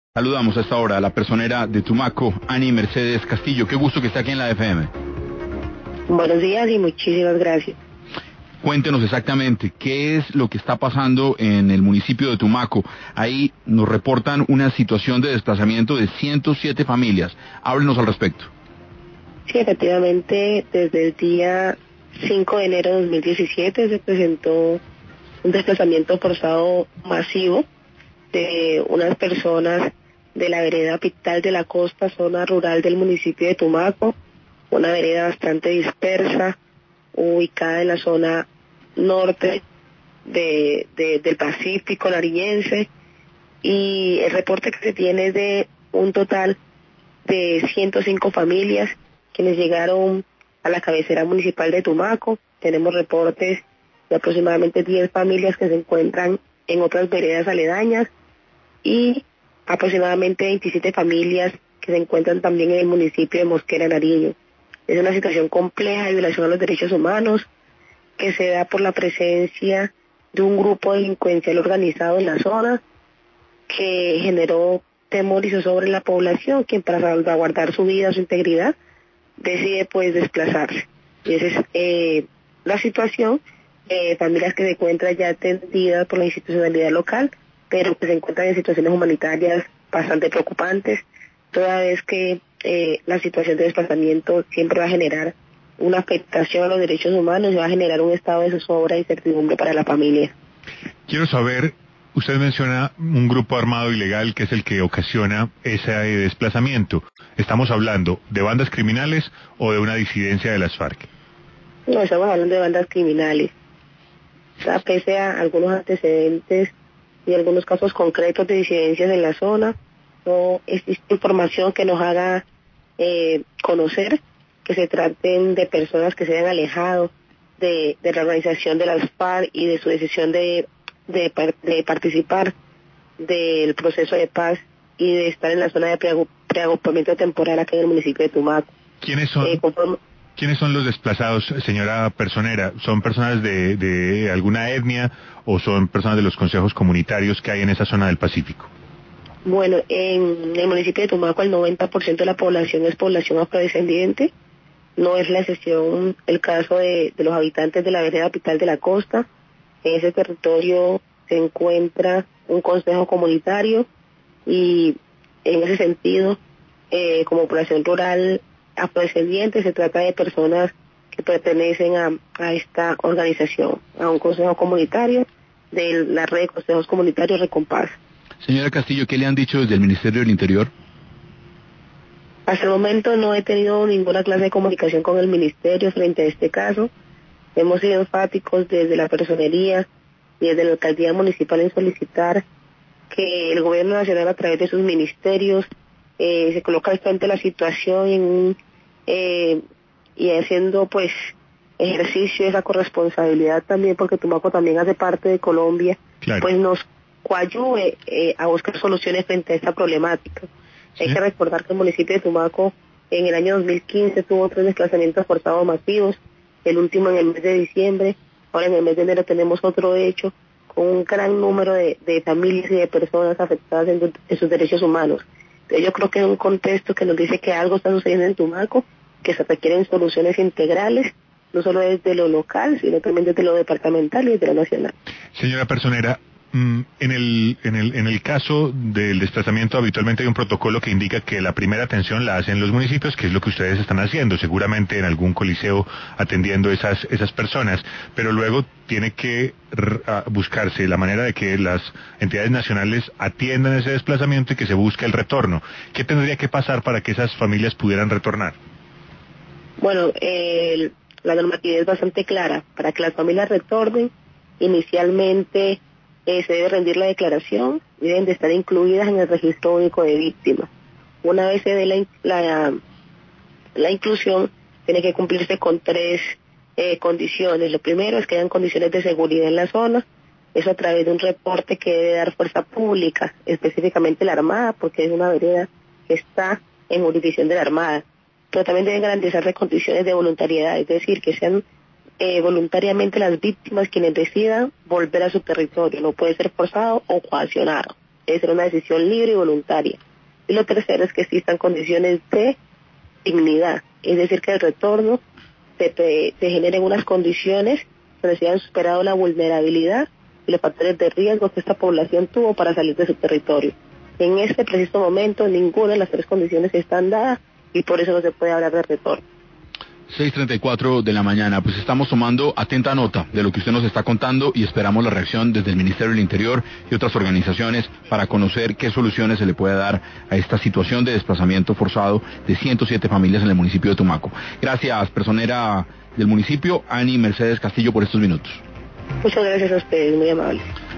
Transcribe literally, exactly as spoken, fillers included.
Saludamos a esta hora a la personera de Tumaco, Ani Mercedes Castillo. Qué gusto que esté aquí en la F M. Buenos días y muchísimas gracias. Cuéntenos exactamente qué es lo que está pasando en el municipio de Tumaco. Ahí nos reportan una situación de desplazamiento de ciento siete familias. Háblenos al respecto. Sí, efectivamente, desde el día cinco de enero de dos mil diecisiete se presentó un desplazamiento forzado masivo de unas personas de la vereda Pital de la Costa, zona rural del municipio de Tumaco, una vereda bastante dispersa, ubicada en la zona norte de, de, del Pacífico nariñense, y el reporte que se tiene es de un total de ciento cinco familias quienes llegaron a la cabecera municipal de Tumaco. Tenemos reportes de aproximadamente diez familias que se encuentran en otras veredas aledañas y aproximadamente veintisiete familias que se encuentran también en el municipio de Mosquera, Nariño. Es una situación compleja de violación a los derechos humanos que se da por la presencia de un grupo delincuencial organizado en la zona que generó temor y zozobra en la población, quien para salvaguardar su vida, su integridad, decide pues desplazarse. Y esa es eh, la situación, eh, familias que se encuentran ya atendidas por la institucionalidad local, pero que se encuentran en situaciones humanitarias bastante preocupantes, toda vez que eh, la situación de desplazamiento siempre va a generar una afectación a los derechos humanos y va a generar un estado de zozobra y incertidumbre para la familia. Quiero saber, usted menciona un grupo armado ilegal que es el que ocasiona ese desplazamiento. ¿Estamos hablando de bandas criminales o de una disidencia de las FARC? No, estamos hablando de bandas criminales. O sea, pese a algunos antecedentes y algunos casos concretos de disidencias en la zona, no existe información que nos haga eh, conocer que se traten de personas que se hayan alejado de, de la organización de las FARC y de su decisión de, de, de participar del proceso de paz y de estar en la zona de preagrupamiento temporal aquí en el municipio de Tumaco. ¿Quiénes son? Eh, conforme... ¿Quiénes son los desplazados, señora personera? ¿Son personas de, de alguna etnia o son personas de los consejos comunitarios que hay en esa zona del Pacífico? Bueno, en el municipio de Tumaco el noventa por ciento de la población es población afrodescendiente. No es la excepción el caso de, de los habitantes de la vereda Pital de la Costa. En ese territorio se encuentra un consejo comunitario y en ese sentido, eh, como población rural afrodescendiente, se trata de personas que pertenecen a, a esta organización, a un consejo comunitario de la red de consejos comunitarios Recompás. Señora Castillo, ¿qué le han dicho desde el Ministerio del Interior? Hasta el momento no he tenido ninguna clase de comunicación con el Ministerio frente a este caso. Hemos sido enfáticos desde la personería y desde la alcaldía municipal en solicitar que el gobierno nacional a través de sus ministerios eh, se coloque al frente de la situación en un, eh, y haciendo pues ejercicio de esa corresponsabilidad también, porque Tumaco también hace parte de Colombia, claro. Pues nos coadyuve eh, a buscar soluciones frente a esta problemática. ¿Sí? Hay que recordar que el municipio de Tumaco en el año dos mil quince tuvo tres desplazamientos forzados masivos, el último en el mes de diciembre, ahora en el mes de enero tenemos otro hecho con un gran número de, de familias y de personas afectadas en, en sus derechos humanos. Entonces yo creo que es un contexto que nos dice que algo está sucediendo en Tumaco, que se requieren soluciones integrales, no solo desde lo local, sino también desde lo departamental y desde lo nacional. Señora personera, en el, en el, en el caso del desplazamiento habitualmente hay un protocolo que indica que la primera atención la hacen los municipios, que es lo que ustedes están haciendo, seguramente en algún coliseo atendiendo esas, esas personas, pero luego tiene que buscarse la manera de que las entidades nacionales atiendan ese desplazamiento y que se busque el retorno. ¿Qué tendría que pasar para que esas familias pudieran retornar? Bueno, eh, la normativa es bastante clara. Para que las familias retornen, inicialmente Eh, se debe rendir la declaración y deben de estar incluidas en el registro único de víctimas. Una vez se dé la, la, la inclusión, tiene que cumplirse con tres eh, condiciones. Lo primero es que hayan condiciones de seguridad en la zona, eso a través de un reporte que debe dar fuerza pública, específicamente la Armada, porque es una vereda que está en jurisdicción de la Armada. Pero también deben garantizarse condiciones de voluntariedad, es decir, que sean Eh, voluntariamente las víctimas quienes decidan volver a su territorio, no puede ser forzado o coaccionado. debe ser una decisión libre y voluntaria. Y lo tercero es que existan condiciones de dignidad, es decir, que el retorno se, se generen unas condiciones donde se hayan superado la vulnerabilidad y los factores de riesgo que esta población tuvo para salir de su territorio. En este preciso momento ninguna de las tres condiciones están dadas y por eso no se puede hablar de retorno. seis treinta y cuatro de la mañana, pues estamos tomando atenta nota de lo que usted nos está contando y esperamos la reacción desde el Ministerio del Interior y otras organizaciones para conocer qué soluciones se le puede dar a esta situación de desplazamiento forzado de ciento siete familias en el municipio de Tumaco. Gracias, personera del municipio, Ani Mercedes Castillo, por estos minutos. Muchas gracias a ustedes, muy amables.